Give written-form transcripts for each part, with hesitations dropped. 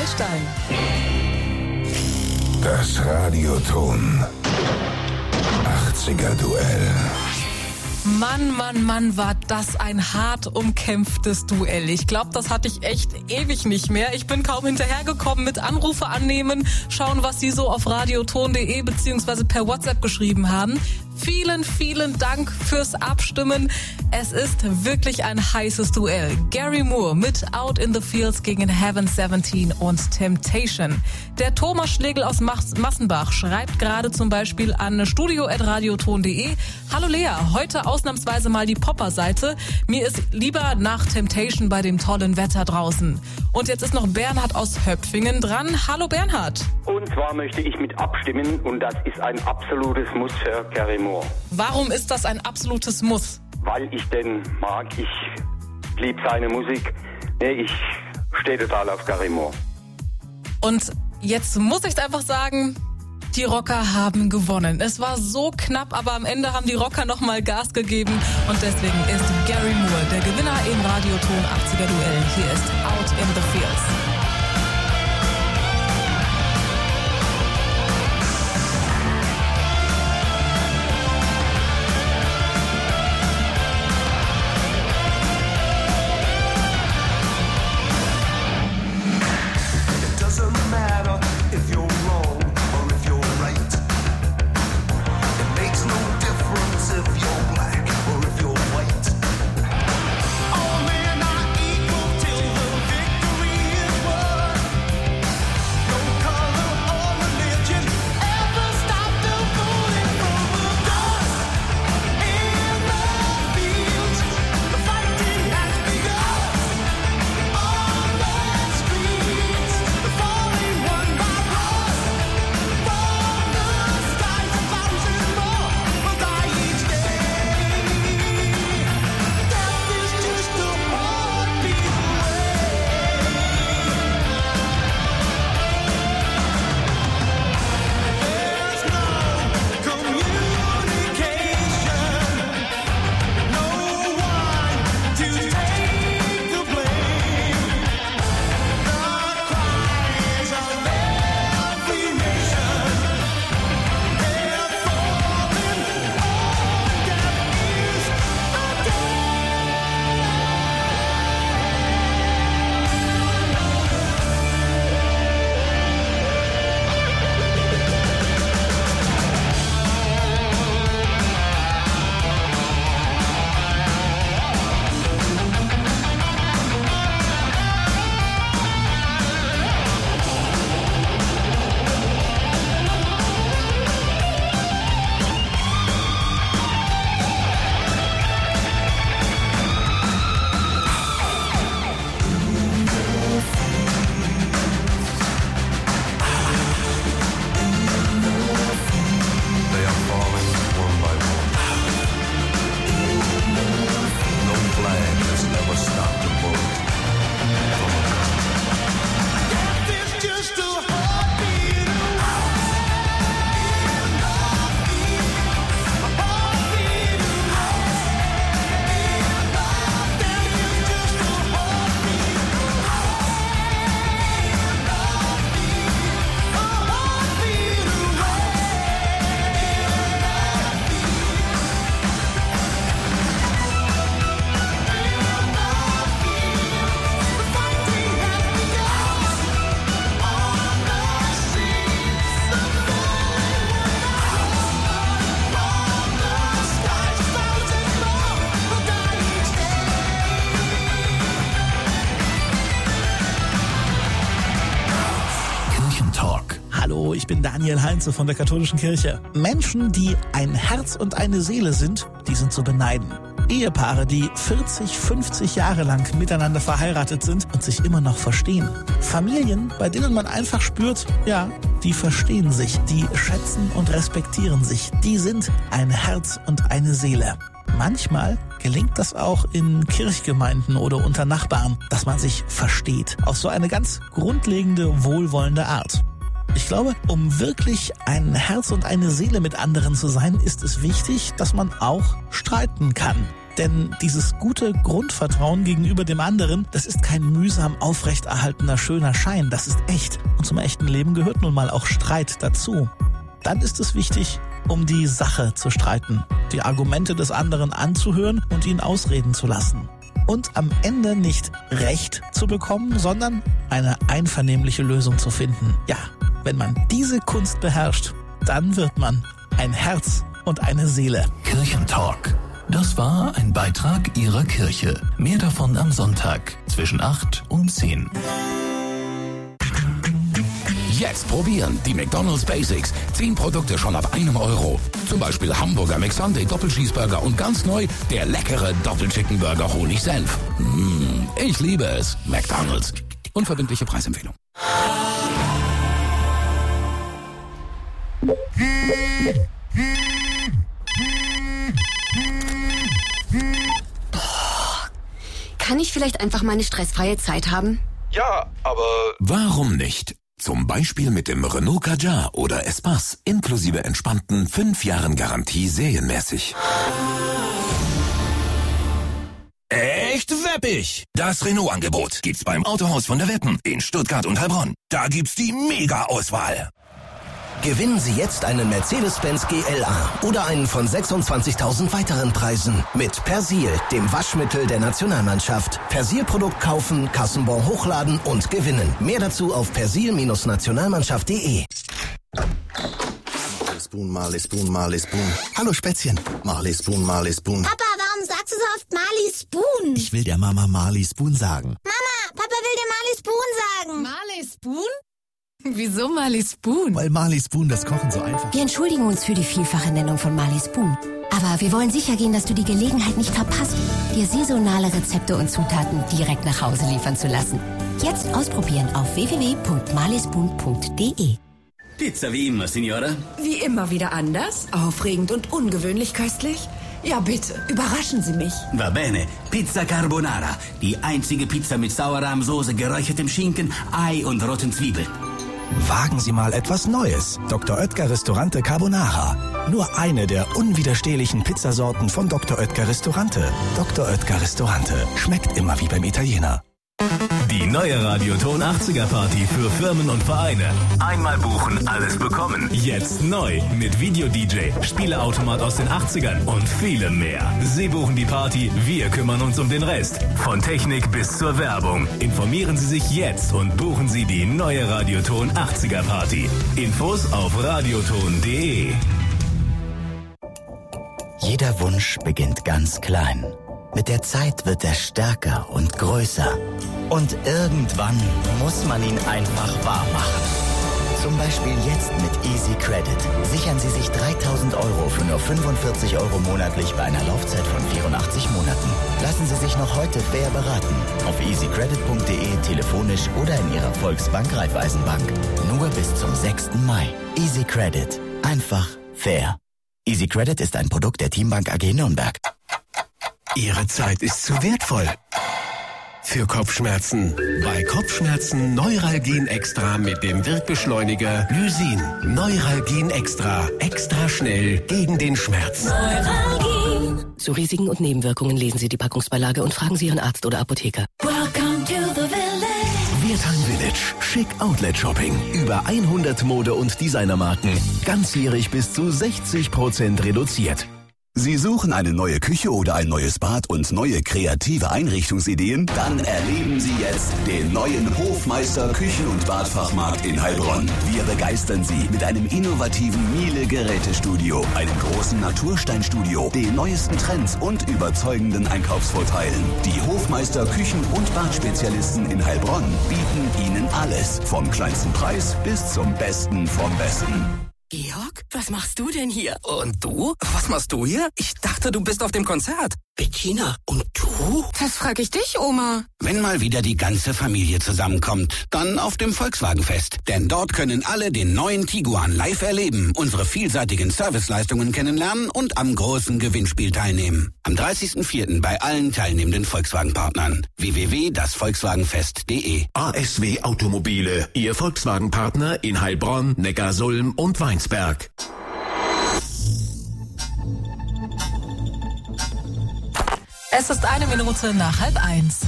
Dreistein. Das Radioton 80er Duell. Mann, war das ein hart umkämpftes Duell. Ich glaube, das hatte ich echt ewig nicht mehr. Ich bin kaum hinterhergekommen mit Anrufe annehmen, schauen, was Sie so auf radioton.de bzw. per WhatsApp geschrieben haben. Vielen Dank fürs Abstimmen. Es ist wirklich ein heißes Duell. Gary Moore mit Out in the Fields gegen Heaven 17 und Temptation. Der Thomas Schlegel aus Massenbach schreibt gerade zum Beispiel an studio@radioton.de: Hallo Lea, heute ausnahmsweise mal die Popper-Seite. Mir ist lieber nach Temptation bei dem tollen Wetter draußen. Und jetzt ist noch Bernhard aus Höpfingen dran. Hallo Bernhard. Und zwar möchte ich mit abstimmen und das ist ein absolutes Muss für Gary Moore. Warum ist das ein absolutes Muss? Weil ich den mag, ich liebe seine Musik. Nee, ich stehe total auf Gary Moore. Und jetzt muss ich einfach sagen, die Rocker haben gewonnen. Es war so knapp, aber am Ende haben die Rocker nochmal Gas gegeben. Und deswegen ist Gary Moore der Gewinner im Radioton 80er Duell. Hier ist Out in the Fields. Ich bin Daniel Heinze von der Katholischen Kirche. Menschen, die ein Herz und eine Seele sind, die sind zu beneiden. Ehepaare, die 40, 50 Jahre lang miteinander verheiratet sind und sich immer noch verstehen. Familien, bei denen man einfach spürt, ja, die verstehen sich, die schätzen und respektieren sich. Die sind ein Herz und eine Seele. Manchmal gelingt das auch in Kirchgemeinden oder unter Nachbarn, dass man sich versteht. Auf so eine ganz grundlegende, wohlwollende Art. Ich glaube, um wirklich ein Herz und eine Seele mit anderen zu sein, ist es wichtig, dass man auch streiten kann. Denn dieses gute Grundvertrauen gegenüber dem anderen, das ist kein mühsam aufrechterhaltener schöner Schein, das ist echt. Und zum echten Leben gehört nun mal auch Streit dazu. Dann ist es wichtig, um die Sache zu streiten, die Argumente des anderen anzuhören und ihn ausreden zu lassen. Und am Ende nicht Recht zu bekommen, sondern eine einvernehmliche Lösung zu finden. Ja, wenn man diese Kunst beherrscht, dann wird man ein Herz und eine Seele. Kirchentalk. Das war ein Beitrag Ihrer Kirche. Mehr davon am Sonntag zwischen 8 und 10. Jetzt probieren die McDonald's Basics. 10 Produkte schon ab €1. Zum Beispiel Hamburger McSunday Doppelcheeseburger und ganz neu der leckere Doppelchickenburger Honig-Senf. Ich liebe es. McDonald's. Unverbindliche Preisempfehlung. Kann ich vielleicht einfach mal eine stressfreie Zeit haben? Ja, aber... Warum nicht? Zum Beispiel mit dem Renault Kadjar oder Espace inklusive entspannten 5 Jahren Garantie serienmäßig. Echt weppig! Das Renault-Angebot gibt's beim Autohaus von der Weppen in Stuttgart und Heilbronn. Da gibt's die Mega-Auswahl. Gewinnen Sie jetzt einen Mercedes-Benz GLA oder einen von 26.000 weiteren Preisen mit Persil, dem Waschmittel der Nationalmannschaft. Persil-Produkt kaufen, Kassenbon hochladen und gewinnen. Mehr dazu auf persil-nationalmannschaft.de. Marley Spoon. Hallo Spätzchen. Marley Spoon. Papa, warum sagst du so oft Marley Spoon? Ich will der Mama Marley Spoon sagen. Mama, Papa will dir Marley Spoon sagen. Marley Spoon? Wieso Marley Spoon? Weil Marley Spoon das Kochen so einfach. Wir entschuldigen uns für die vielfache Nennung von Marley Spoon. Aber wir wollen sicher gehen, dass du die Gelegenheit nicht verpasst, dir saisonale Rezepte und Zutaten direkt nach Hause liefern zu lassen. Jetzt ausprobieren auf www.marleyspoon.de. Pizza wie immer, Signora. Wie immer wieder anders, aufregend und ungewöhnlich köstlich? Ja, bitte, überraschen Sie mich. Va bene. Pizza Carbonara. Die einzige Pizza mit Sauerrahmsoße, geräuchertem Schinken, Ei und roten Zwiebeln. Wagen Sie mal etwas Neues. Dr. Oetker Ristorante Carbonara. Nur eine der unwiderstehlichen Pizzasorten von Dr. Oetker Ristorante. Dr. Oetker Ristorante. Schmeckt immer wie beim Italiener. Die neue Radioton 80er Party für Firmen und Vereine. Einmal buchen, alles bekommen. Jetzt neu mit Video-DJ, Spieleautomat aus den 80ern und vielem mehr. Sie buchen die Party, wir kümmern uns um den Rest. Von Technik bis zur Werbung. Informieren Sie sich jetzt und buchen Sie die neue Radioton 80er Party. Infos auf radioton.de. Jeder Wunsch beginnt ganz klein. Mit der Zeit wird er stärker und größer. Und irgendwann muss man ihn einfach wahr machen. Zum Beispiel jetzt mit Easy Credit. Sichern Sie sich 3.000 € für nur 45 € monatlich bei einer Laufzeit von 84 Monaten. Lassen Sie sich noch heute fair beraten. Auf easycredit.de, telefonisch oder in Ihrer Volksbank Raiffeisenbank. Nur bis zum 6. Mai. Easy Credit. Einfach fair. Easy Credit ist ein Produkt der Teambank AG Nürnberg. Ihre Zeit ist zu wertvoll für Kopfschmerzen. Bei Kopfschmerzen Neuralgin Extra mit dem Wirkbeschleuniger Lysin. Neuralgin Extra. Extra schnell gegen den Schmerz. Neuralgin. Zu Risiken und Nebenwirkungen lesen Sie die Packungsbeilage und fragen Sie Ihren Arzt oder Apotheker. Welcome to the Village. Wertheim Village. Schick Outlet Shopping. Über 100 Mode- und Designermarken. Ganzjährig bis zu 60% reduziert. Sie suchen eine neue Küche oder ein neues Bad und neue kreative Einrichtungsideen? Dann erleben Sie jetzt den neuen Hofmeister Küchen- und Badfachmarkt in Heilbronn. Wir begeistern Sie mit einem innovativen Miele-Gerätestudio, einem großen Natursteinstudio, den neuesten Trends und überzeugenden Einkaufsvorteilen. Die Hofmeister Küchen- und Badspezialisten in Heilbronn bieten Ihnen alles, vom kleinsten Preis bis zum Besten vom Besten. Georg, was machst du denn hier? Und du? Was machst du hier? Ich dachte, du bist auf dem Konzert. Bettina, und du? Das frag ich dich, Oma. Wenn mal wieder die ganze Familie zusammenkommt, dann auf dem Volkswagenfest. Denn dort können alle den neuen Tiguan live erleben, unsere vielseitigen Serviceleistungen kennenlernen und am großen Gewinnspiel teilnehmen. Am 30.04. bei allen teilnehmenden Volkswagen-Partnern. www.dasvolkswagenfest.de. ASW Automobile, Ihr Volkswagen-Partner in Heilbronn, Neckarsulm und Weinsberg. Es ist 1:01 nach 12:30.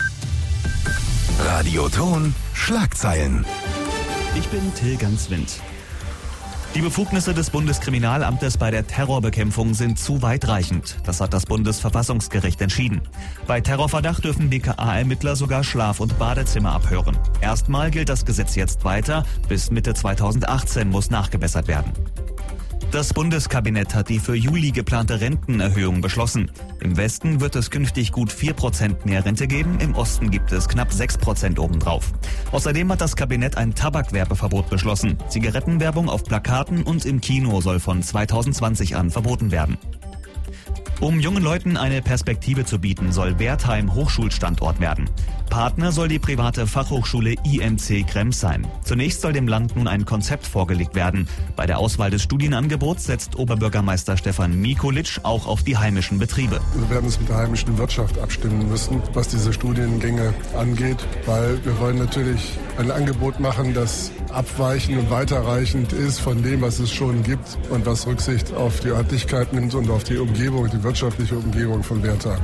Radioton Schlagzeilen. Ich bin Till Ganswind. Die Befugnisse des Bundeskriminalamtes bei der Terrorbekämpfung sind zu weitreichend. Das hat das Bundesverfassungsgericht entschieden. Bei Terrorverdacht dürfen BKA-Ermittler sogar Schlaf- und Badezimmer abhören. Erstmal gilt das Gesetz jetzt weiter. Bis Mitte 2018 muss nachgebessert werden. Das Bundeskabinett hat die für Juli geplante Rentenerhöhung beschlossen. Im Westen wird es künftig gut 4% mehr Rente geben, im Osten gibt es knapp 6% obendrauf. Außerdem hat das Kabinett ein Tabakwerbeverbot beschlossen. Zigarettenwerbung auf Plakaten und im Kino soll von 2020 an verboten werden. Um jungen Leuten eine Perspektive zu bieten, soll Wertheim Hochschulstandort werden. Partner soll die private Fachhochschule IMC Krems sein. Zunächst soll dem Land nun ein Konzept vorgelegt werden. Bei der Auswahl des Studienangebots setzt Oberbürgermeister Stefan Mikulic auch auf die heimischen Betriebe. Wir werden es mit der heimischen Wirtschaft abstimmen müssen, was diese Studiengänge angeht, weil wir wollen natürlich ein Angebot machen, das abweichend und weiterreichend ist von dem, was es schon gibt und was Rücksicht auf die Örtlichkeit nimmt und auf die Umgebung, die wirtschaftliche Umgebung von Wertheim.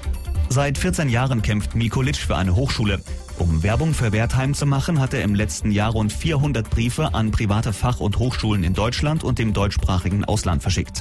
Seit 14 Jahren kämpft Mikulic für eine Hochschule. Um Werbung für Wertheim zu machen, hat er im letzten Jahr rund 400 Briefe an private Fach- und Hochschulen in Deutschland und dem deutschsprachigen Ausland verschickt.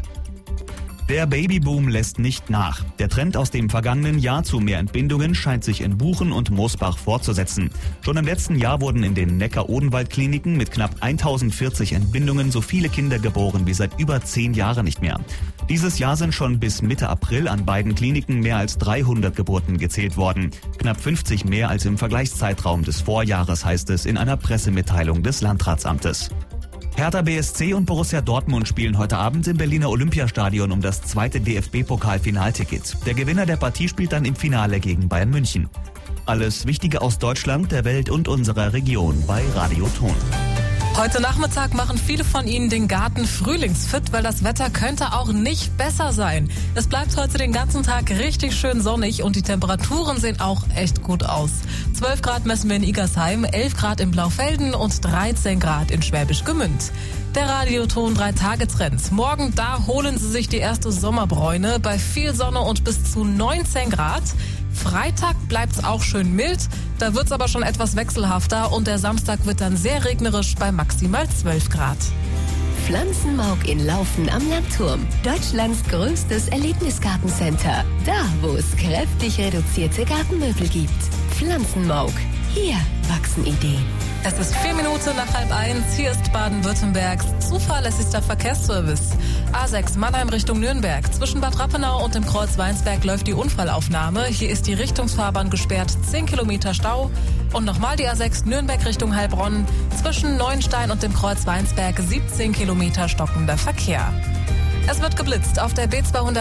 Der Babyboom lässt nicht nach. Der Trend aus dem vergangenen Jahr zu mehr Entbindungen scheint sich in Buchen und Mosbach fortzusetzen. Schon im letzten Jahr wurden in den Neckar-Odenwald-Kliniken mit knapp 1040 Entbindungen so viele Kinder geboren wie seit über 10 Jahren nicht mehr. Dieses Jahr sind schon bis Mitte April an beiden Kliniken mehr als 300 Geburten gezählt worden. Knapp 50 mehr als im Vergleichszeitraum des Vorjahres, heißt es in einer Pressemitteilung des Landratsamtes. Hertha BSC und Borussia Dortmund spielen heute Abend im Berliner Olympiastadion um das zweite DFB-Pokal-Finalticket. Der Gewinner der Partie spielt dann im Finale gegen Bayern München. Alles Wichtige aus Deutschland, der Welt und unserer Region bei Radioton. Heute Nachmittag machen viele von Ihnen den Garten frühlingsfit, weil das Wetter könnte auch nicht besser sein. Es bleibt heute den ganzen Tag richtig schön sonnig und die Temperaturen sehen auch echt gut aus. 12 Grad messen wir in Igersheim, 11 Grad in Blaufelden und 13 Grad in Schwäbisch Gmünd. Der Radioton 3-Tage-Trend. Morgen, da holen Sie sich die erste Sommerbräune bei viel Sonne und bis zu 19 Grad. Freitag bleibt's auch schön mild, da wird's aber schon etwas wechselhafter und der Samstag wird dann sehr regnerisch bei maximal 12 Grad. Pflanzenmauk in Laufen am Landturm. Deutschlands größtes Erlebnisgartencenter. Da, wo es kräftig reduzierte Gartenmöbel gibt. Pflanzenmauk. Hier wachsen Ideen. Es ist 4 Minuten nach 12:30. Hier ist Baden-Württembergs zuverlässigster Verkehrsservice. A6 Mannheim Richtung Nürnberg. Zwischen Bad Rappenau und dem Kreuz Weinsberg läuft die Unfallaufnahme. Hier ist die Richtungsfahrbahn gesperrt. 10 Kilometer Stau. Und nochmal die A6 Nürnberg Richtung Heilbronn. Zwischen Neuenstein und dem Kreuz Weinsberg 17 Kilometer stockender Verkehr. Es wird geblitzt auf der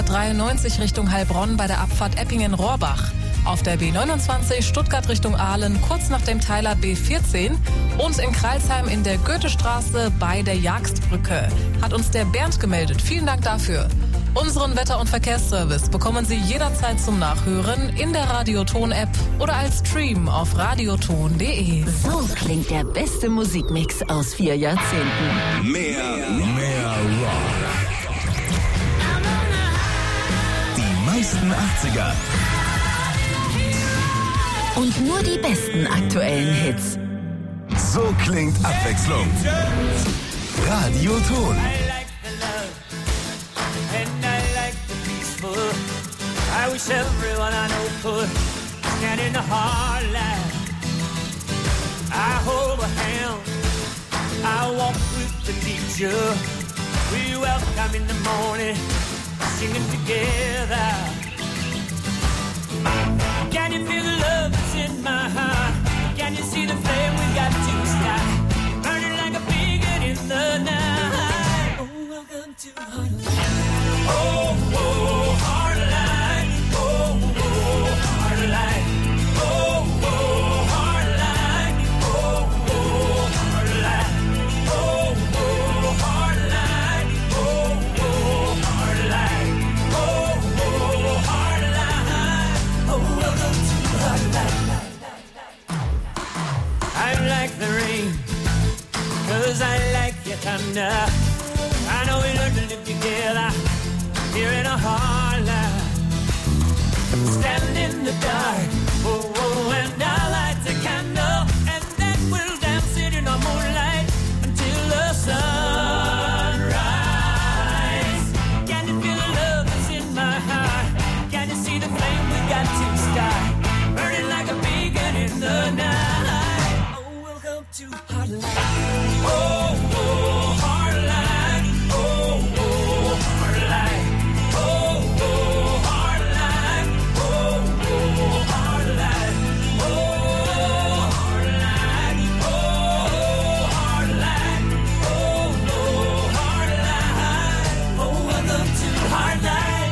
B293 Richtung Heilbronn bei der Abfahrt Eppingen-Rohrbach. Auf der B29 Stuttgart Richtung Aalen kurz nach dem Teiler B14 und in Crailsheim in der Goethestraße bei der Jagstbrücke. Hat uns der Bernd gemeldet. Vielen Dank dafür. Unseren Wetter- und Verkehrsservice bekommen Sie jederzeit zum Nachhören in der Radioton-App oder als Stream auf radioton.de. So klingt der beste Musikmix aus 4 Jahrzehnten. Mehr Rock. Die meisten 80er. Und nur die besten aktuellen Hits. So klingt Abwechslung. Radioton. I wish everyone I know could stand in the hard line. I hold a hand, I walk with the teacher. We welcome in the morning, singing together. Can you feel the love that's in my heart? Can you see the flame we got to start? Burning like a beacon in the night. Oh, welcome to Heartline. Oh, oh, Heartline. Oh, oh, Heartline. Oh, oh, Heartline. Oh, oh, Heartline. Oh, oh, Heartline. Oh, oh, Heartline. Oh, oh, Heartline. Oh, welcome to Heartline. I like the rain, 'cause I like your thunder. I know we learned to live together here in a hard life. stand in the dark. Oh, oh, and I light the candle, and then we'll dance sitting on moonlight until the sunrise. Can you feel the love that's in my heart? Can you see the flame we got to start? Burning like a beacon in the night. Oh, welcome to Heartline. Oh, oh, Heartline. Oh, oh, Heartline. Oh, oh, Heartline. Oh, oh, Heartline. Oh, Heartline. Oh, Heartline. Oh, oh, Heartline. Oh, welcome to Heartline.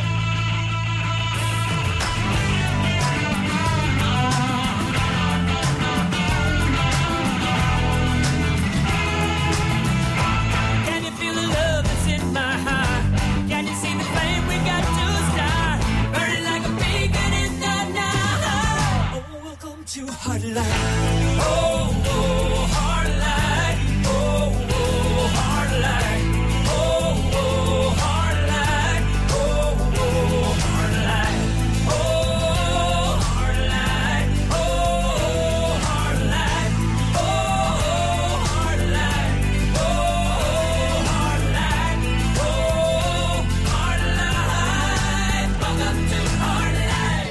Can you feel the love that's in my heart? Can you see the flame we got to start? Burning like a beacon in the night. Oh, welcome to Heartline. Oh, oh, Heartline. Oh, oh, Heartline. Oh, oh, Heartline. Oh, oh, Heartline. Oh, Heartline. Oh, Heartline. Oh, Heartline. Oh, Heartline. Oh, Heartline. Welcome to Heartline.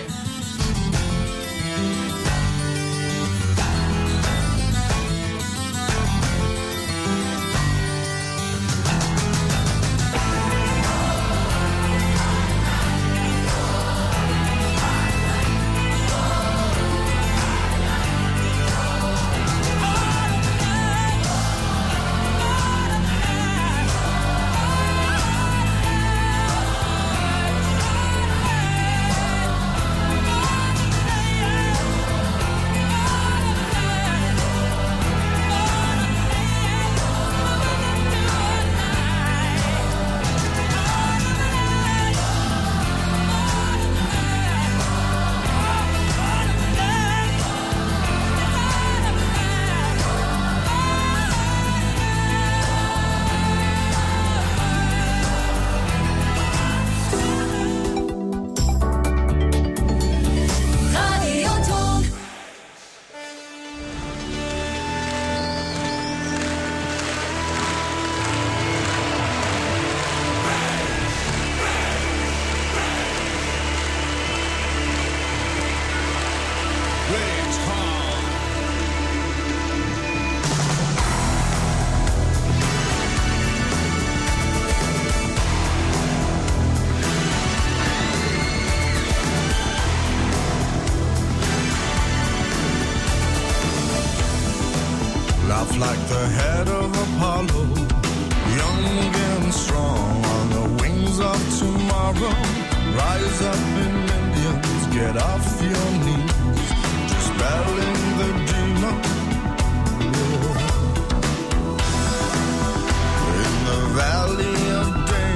Radioton. Laugh like the head of Apollo, young and strong on the wings of tomorrow. Rise up in Indians, get off your knees, just barely